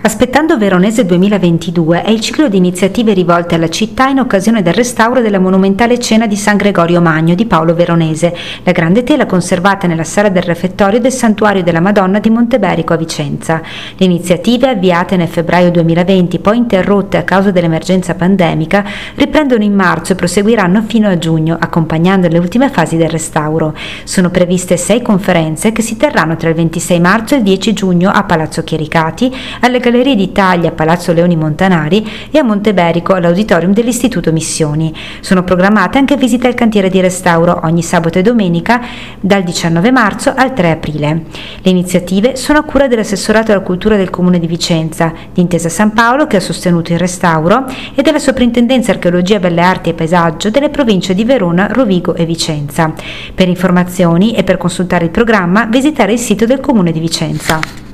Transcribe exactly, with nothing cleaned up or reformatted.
Aspettando Veronese duemilaventidue è il ciclo di iniziative rivolte alla città in occasione del restauro della monumentale Cena di San Gregorio Magno di Paolo Veronese, la grande tela conservata nella sala del refettorio del Santuario della Madonna di Monteberico a Vicenza. Le iniziative, avviate nel febbraio duemilaventi, poi interrotte a causa dell'emergenza pandemica, riprendono in marzo e proseguiranno fino a giugno, accompagnando le ultime fasi del restauro. Sono previste sei conferenze che si terranno tra il ventisei marzo e il dieci giugno a Palazzo Chiericati, alle Gallerie d'Italia a Palazzo Leoni Montanari e a Monteberico all'Auditorium dell'Istituto Missioni. Sono programmate anche visite al cantiere di restauro ogni sabato e domenica dal diciannove marzo al tre aprile. Le iniziative sono a cura dell'assessorato alla cultura del Comune di Vicenza, di Intesa San Paolo che ha sostenuto il restauro e della Soprintendenza Archeologia, Belle Arti e Paesaggio delle province di Verona, Rovigo e Vicenza. Per informazioni e per consultare il programma visitare il sito del Comune di Vicenza.